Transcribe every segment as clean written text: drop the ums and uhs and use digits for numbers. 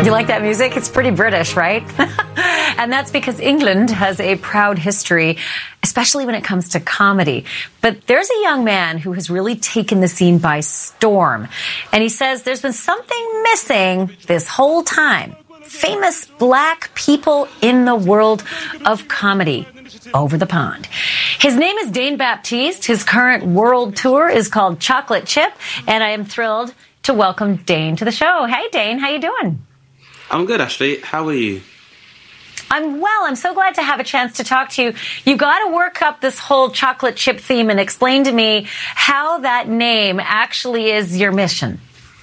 You like that music? It's pretty British, right? And that's because England has a proud history, especially when it comes to comedy. But there's a young man who has really taken the scene by storm. And he says there's been something missing this whole time. Famous black people in the world of comedy over the pond. His name is Dane Baptiste. His current world tour is called Chocolate Chip. And I am thrilled to welcome Dane to the show. Hey, Dane, how you doing? I'm good, Ashley. How are you? I'm well. I'm so glad to have a chance to talk to you. You got to work up this whole chocolate chip theme and explain to me how that name actually is your mission.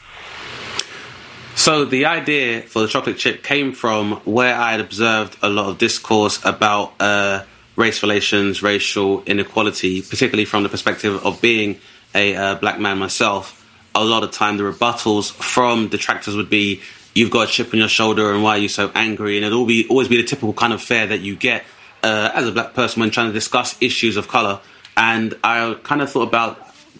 So the idea for the chocolate chip came from where I had observed a lot of discourse about race relations, racial inequality, particularly from the perspective of being a black man myself. A lot of time the rebuttals from detractors would be, you've got a chip on your shoulder and why are you so angry? And it'd always be the typical kind of fare that you get as a black person when trying to discuss issues of colour. And I kind of thought about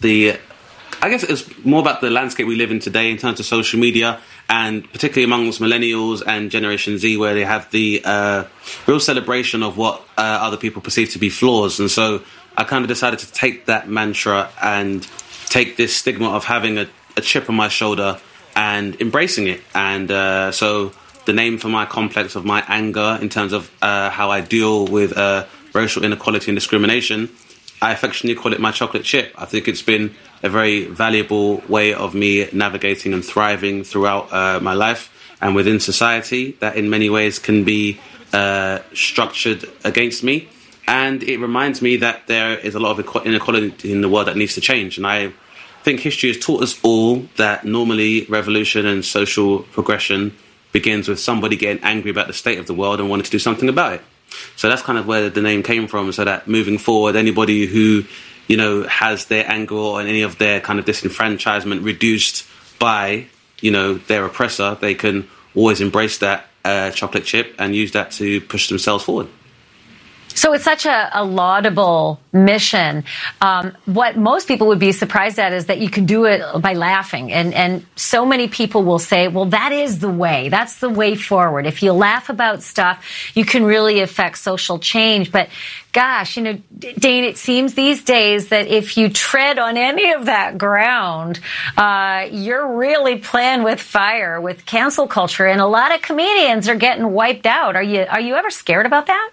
I guess it's more about the landscape we live in today in terms of social media, and particularly amongst millennials and Generation Z, where they have the real celebration of what other people perceive to be flaws. And so I kind of decided to take that mantra and take this stigma of having a chip on my shoulder and embracing it. And so the name for my complex of my anger in terms of how I deal with racial inequality and discrimination, I affectionately call it my chocolate chip. I think it's been a very valuable way of me navigating and thriving throughout my life and within society that in many ways can be structured against me. And it reminds me that there is a lot of inequality in the world that needs to change. And I think history has taught us all that normally revolution and social progression begins with somebody getting angry about the state of the world and wanting to do something about it. So that's kind of where the name came from, so that moving forward, anybody who, you know, has their anger or any of their kind of disenfranchisement reduced by, you know, their oppressor, they can always embrace that chocolate chip and use that to push themselves forward. So it's such a laudable mission. What most people would be surprised at is that you can do it by laughing. And so many people will say, well, that is the way. That's the way forward. If you laugh about stuff, you can really affect social change. But gosh, you know, Dane, it seems these days that if you tread on any of that ground, you're really playing with fire with cancel culture. And a lot of comedians are getting wiped out. Are you ever scared about that?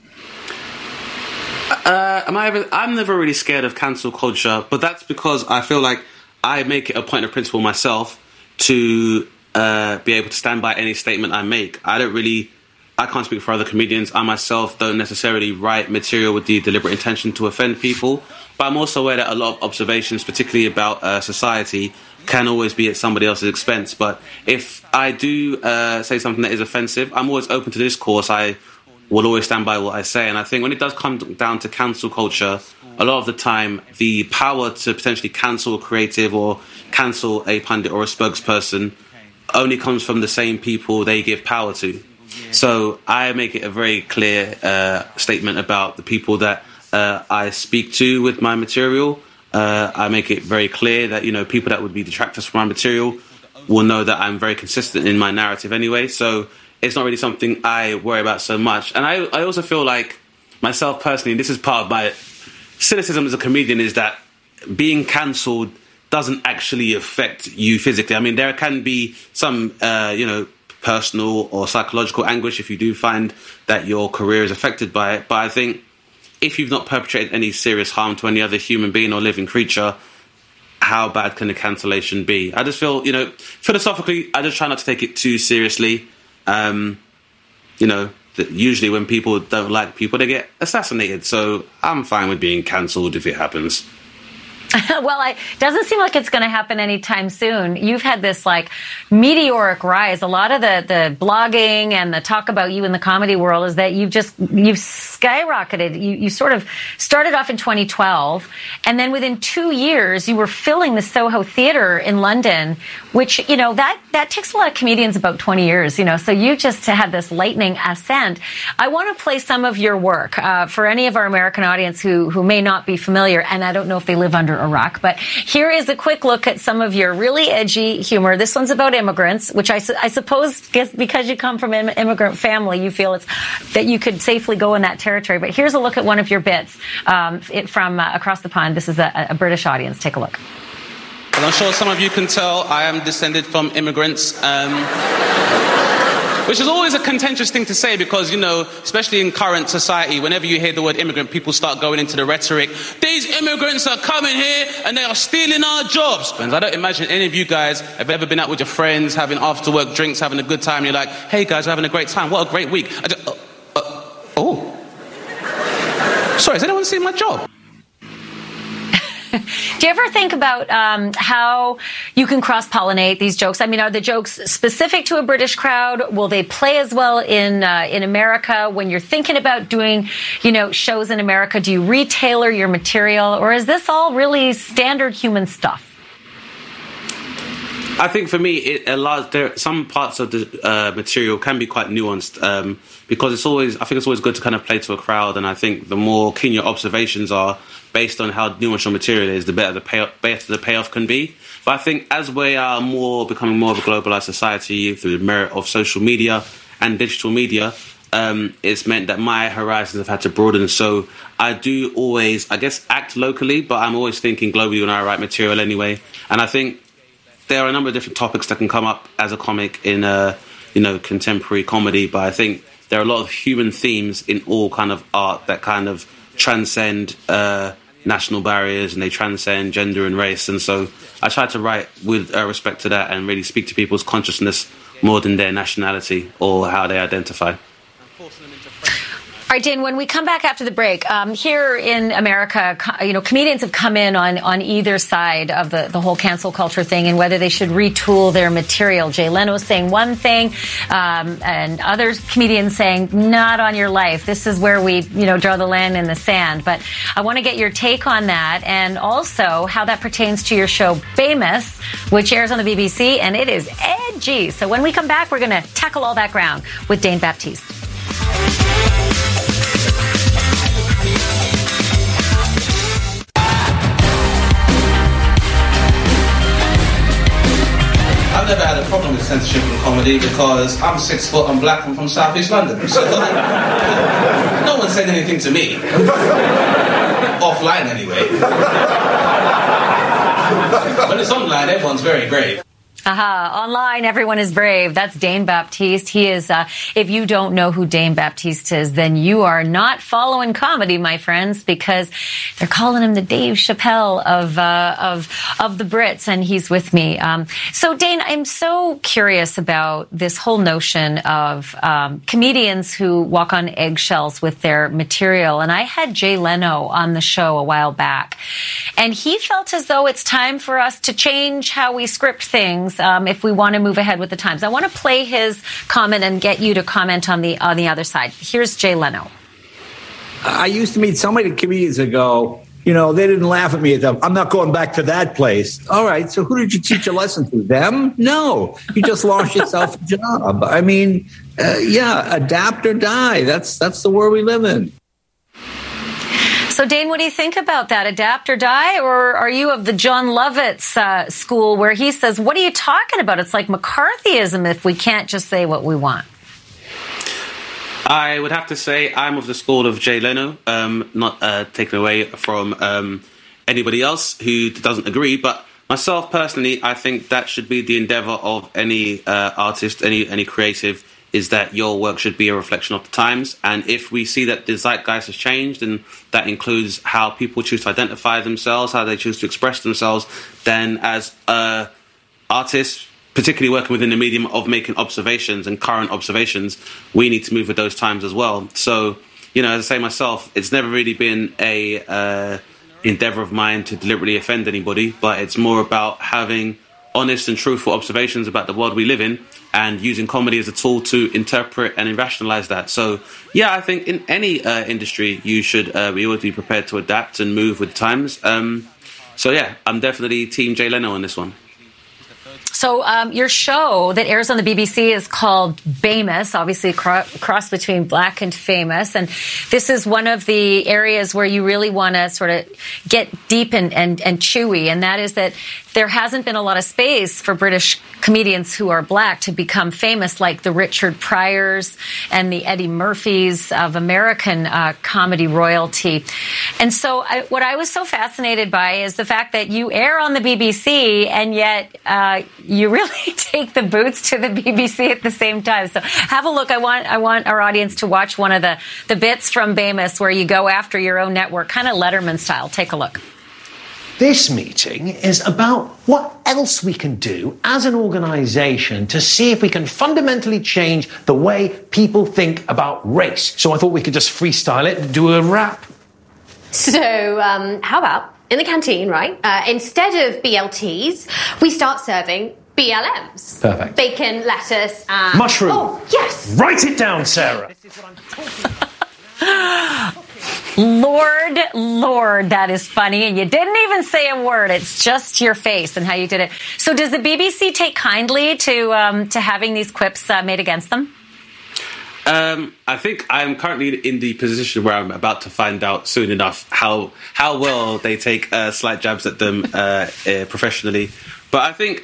I'm never really scared of cancel culture, but that's because I feel like I make it a point of principle myself to be able to stand by any statement I make. I can't speak for other comedians. I myself don't necessarily write material with the deliberate intention to offend people, but I'm also aware that a lot of observations, particularly about society, can always be at somebody else's expense. But if I do say something that is offensive, I'm always open to discourse. I will always stand by what I say. And I think when it does come down to cancel culture, a lot of the time, the power to potentially cancel a creative or cancel a pundit or a spokesperson only comes from the same people they give power to. So I make it a very clear statement about the people that I speak to with my material. I make it very clear that, you know, people that would be detractors from my material will know that I'm very consistent in my narrative anyway. So it's not really something I worry about so much. And I also feel like, myself personally, and this is part of my cynicism as a comedian, is that being cancelled doesn't actually affect you physically. I mean, there can be some, personal or psychological anguish if you do find that your career is affected by it. But I think if you've not perpetrated any serious harm to any other human being or living creature, how bad can a cancellation be? I just feel, you know, philosophically, I just try not to take it too seriously. Usually when people don't like people, they get assassinated. So I'm fine with being cancelled if it happens. Well, it doesn't seem like it's going to happen anytime soon. You've had this meteoric rise. A lot of the blogging and the talk about you in the comedy world is that you've skyrocketed. You sort of started off in 2012, and then within 2 years you were filling the Soho Theatre in London, which, you know, that takes a lot of comedians about 20 years, you know, so you just had this lightning ascent. I want to play some of your work for any of our American audience who may not be familiar, and I don't know if they live under Iraq. But here is a quick look at some of your really edgy humor. This one's about immigrants, which I suppose because you come from an immigrant family, you feel that you could safely go in that territory. But here's a look at one of your bits from across the pond. This is a British audience. Take a look. Well, I'm sure some of you can tell I am descended from immigrants. Which is always a contentious thing to say because, especially in current society, whenever you hear the word immigrant, people start going into the rhetoric. These immigrants are coming here and they are stealing our jobs. And I don't imagine any of you guys have ever been out with your friends, having after-work drinks, having a good time. You're like, hey, guys, we're having a great time. What a great week. Sorry, has anyone seen my job? Do you ever think about how you can cross-pollinate these jokes? I mean, are the jokes specific to a British crowd? Will they play as well in America? When you're thinking about doing, shows in America, do you retailer your material? Or is this all really standard human stuff? I think for me, some parts of the material can be quite nuanced because I think it's always good to kind of play to a crowd, and I think the more keen your observations are based on how nuanced your material is, the better the payoff can be. But I think as we are becoming more of a globalized society through the merit of social media and digital media, it's meant that my horizons have had to broaden. So I do always, I guess, act locally, but I'm always thinking globally when I write material anyway. And I think there are a number of different topics that can come up as a comic in contemporary comedy, but I think there are a lot of human themes in all kind of art that kind of transcend national barriers and they transcend gender and race. And so I try to write with respect to that and really speak to people's consciousness more than their nationality or how they identify. All right, Dane, when we come back after the break, here in America, comedians have come in on either side of the whole cancel culture thing and whether they should retool their material. Jay Leno saying one thing, and other comedians saying, not on your life. This is where we, draw the line in the sand. But I want to get your take on that and also how that pertains to your show, Famous, which airs on the BBC, and it is edgy. So when we come back, we're going to tackle all that ground with Dane Baptiste. I've never had a problem with censorship in comedy because I'm 6 foot, I'm black, I'm from South East London. So no one said anything to me. Offline anyway. When it's online, everyone's very brave. Online, everyone is brave. That's Dane Baptiste. He is, if you don't know who Dane Baptiste is, then you are not following comedy, my friends, because they're calling him the Dave Chappelle of the Brits, and he's with me. So Dane, I'm so curious about this whole notion of, comedians who walk on eggshells with their material. And I had Jay Leno on the show a while back, and he felt as though it's time for us to change how we script things. If we want to move ahead with the times. I want to play his comment and get you to comment on the other side. Here's Jay Leno. I used to meet so many comedians that go, they didn't laugh at me. I'm not going back to that place. All right, so who did you teach a lesson to? Them? No, you just lost yourself a job. I mean, adapt or die. That's the world we live in. So, Dane, what do you think about that? Adapt or die? Or are you of the John Lovett's school where he says, what are you talking about? It's like McCarthyism if we can't just say what we want. I would have to say I'm of the school of Jay Leno, not taken away from anybody else who doesn't agree. But myself, personally, I think that should be the endeavor of any artist, any creative, is that your work should be a reflection of the times. And if we see that the zeitgeist has changed, and that includes how people choose to identify themselves, how they choose to express themselves, then as artists, particularly working within the medium of making observations and current observations, we need to move with those times as well. So, as I say myself, it's never really been a endeavor of mine to deliberately offend anybody, but it's more about having honest and truthful observations about the world we live in and using comedy as a tool to interpret and rationalize that. So, I think in any industry, you should we always be prepared to adapt and move with times. I'm definitely Team Jay Leno on this one. So your show that airs on the BBC is called BAMOUS, obviously a cross between Black and Famous. And this is one of the areas where you really want to sort of get deep and chewy. And that is that there hasn't been a lot of space for British comedians who are Black to become famous, like the Richard Pryors and the Eddie Murphys of American comedy royalty. And so what I was so fascinated by is the fact that you air on the BBC and yet you really take the boots to the BBC at the same time. So have a look. I want our audience to watch one of the bits from BAMOUS where you go after your own network, kind of Letterman style. Take a look. This meeting is about what else we can do as an organisation to see if we can fundamentally change the way people think about race. So I thought we could just freestyle it and do a rap. So how about in the canteen, right? Instead of BLTs, we start serving BLMs. Perfect. Bacon, lettuce, and... mushroom. Oh, yes. Write it down, Sarah. This is what I'm talking about. Lord, that is funny. And you didn't even say a word. It's just your face and how you did it. So does the BBC take kindly to having these quips made against them? I think I'm currently in the position where I'm about to find out soon enough how well they take slight jabs at them professionally. But I think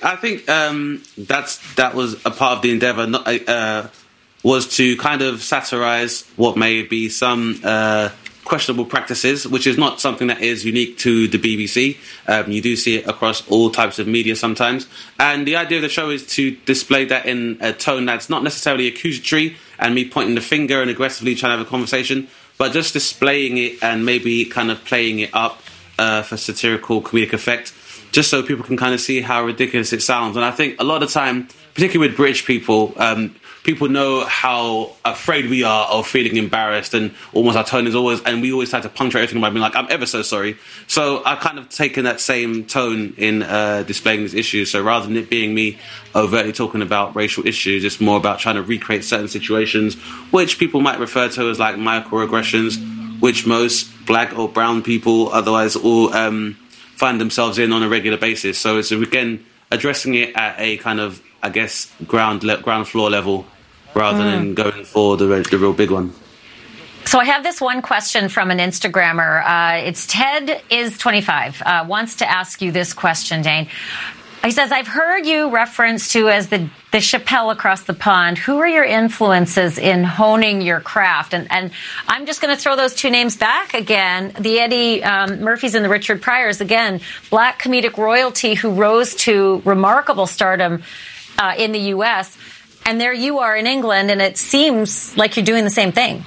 that was a part of the endeavour. Was to kind of satirise what may be some questionable practices, which is not something that is unique to the BBC. You do see it across all types of media sometimes. And the idea of the show is to display that in a tone that's not necessarily accusatory and me pointing the finger and aggressively trying to have a conversation, but just displaying it and maybe kind of playing it up for satirical comedic effect, just so people can kind of see how ridiculous it sounds. And I think a lot of the time, particularly with British people, people know how afraid we are of feeling embarrassed, and almost our tone is always, and we always try to punctuate everything by being like, I'm ever so sorry. So I've kind of taken that same tone in displaying these issues. So rather than it being me overtly talking about racial issues, it's more about trying to recreate certain situations, which people might refer to as like microaggressions, which most Black or brown people otherwise all find themselves in on a regular basis. So it's, again, addressing it at a kind of, I guess, ground floor level, rather than going for the real big one. So I have this one question from an Instagrammer. It's Ted is 25, wants to ask you this question, Dane. He says, I've heard you referenced to as the Chappelle across the pond. Who are your influences in honing your craft? And I'm just going to throw those two names back again. The Eddie Murphys and the Richard Pryors, again, Black comedic royalty who rose to remarkable stardom in the U.S. And there you are in England, and it seems like you're doing the same thing.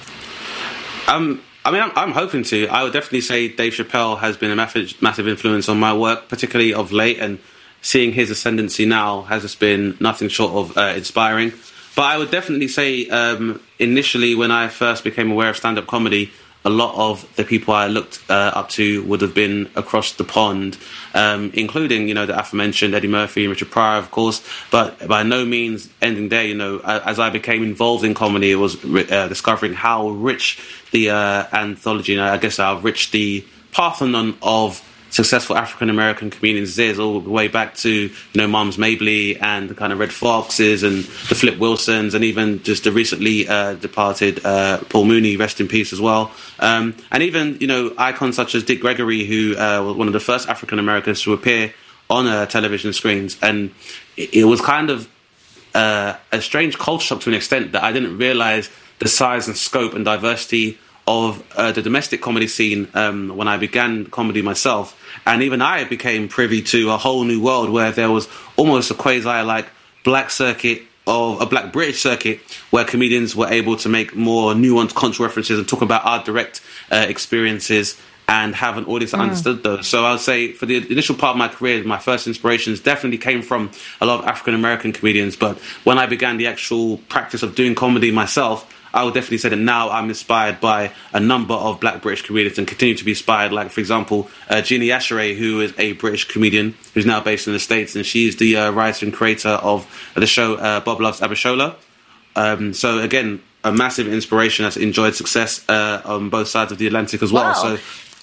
I'm hoping to. I would definitely say Dave Chappelle has been a massive influence on my work, particularly of late, and seeing his ascendancy now has just been nothing short of inspiring. But I would definitely say initially when I first became aware of stand-up comedy, a lot of the people I looked up to would have been across the pond, including, the aforementioned Eddie Murphy and Richard Pryor, of course, but by no means ending there. As I became involved in comedy, it was discovering how rich the anthology, I guess how rich the Parthenon of successful African-American comedians is, all the way back to, Mums Mabley and the kind of Red Foxes and the Flip Wilsons, and even just the recently departed Paul Mooney, rest in peace as well. And even, icons such as Dick Gregory, who was one of the first African-Americans to appear on television screens. And it was kind of a strange culture shock to an extent that I didn't realise the size and scope and diversity of the domestic comedy scene when I began comedy myself. And even I became privy to a whole new world where there was almost a quasi-like black circuit of a black British circuit where comedians were able to make more nuanced cultural references and talk about our direct experiences and have an audience that understood those. So I would say for the initial part of my career, my first inspirations definitely came from a lot of African-American comedians. But when I began the actual practice of doing comedy myself, I would definitely say that now I'm inspired by a number of black British comedians and continue to be inspired. Like, for example, Jeannie Asheray, who is a British comedian who's now based in the States, and she is the writer and creator of the show Bob Loves Abishola. So, again, a massive inspiration that's enjoyed success on both sides of the Atlantic as well. Wow. So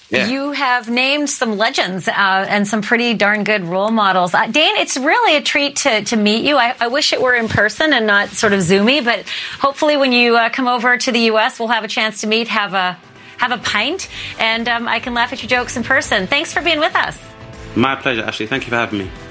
Yeah. You have named some legends and some pretty darn good role models. Dane, it's really a treat to meet you. I wish it were in person and not sort of Zoomy, but hopefully when you come over to the U.S., we'll have a chance to meet, have a pint, and I can laugh at your jokes in person. Thanks for being with us. My pleasure, Ashley. Thank you for having me.